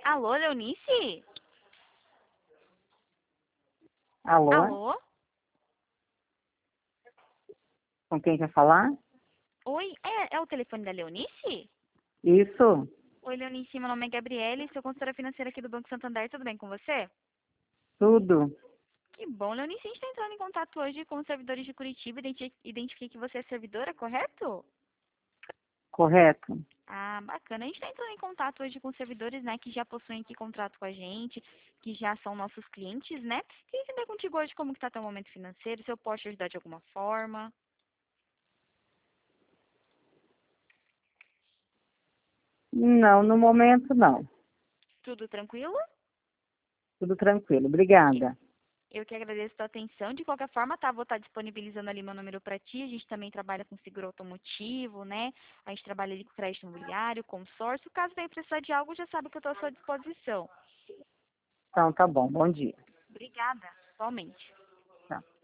Alô, Leonice? Alô? Alô? Com quem quer falar? Oi, é o telefone da Leonice? Isso, Oi, Leonice, meu nome é Gabriele, sou consultora financeira aqui do Banco Santander, tudo bem com você? tudo. Que bom, Leonice, a gente está entrando em contato hoje com os servidores de Curitiba, identifiquei que você é servidora, correto? Correto? Ah, bacana. A gente está entrando em contato hoje com servidores, né, que já possuem aqui contrato com a gente, que já são nossos clientes, né? Queria entender contigo hoje como que está teu momento financeiro, se eu posso te ajudar de alguma forma. Não, no momento não. Tudo tranquilo? Tudo tranquilo. Obrigada. Eu que agradeço a tua atenção. De qualquer forma, tá, vou estar disponibilizando ali meu número para ti. A gente também trabalha com seguro automotivo, né? A gente trabalha ali com crédito imobiliário, consórcio. Caso venha precisar de algo, já sabe que eu estou à sua disposição. Então, tá bom. Bom dia. Obrigada, igualmente. Tchau.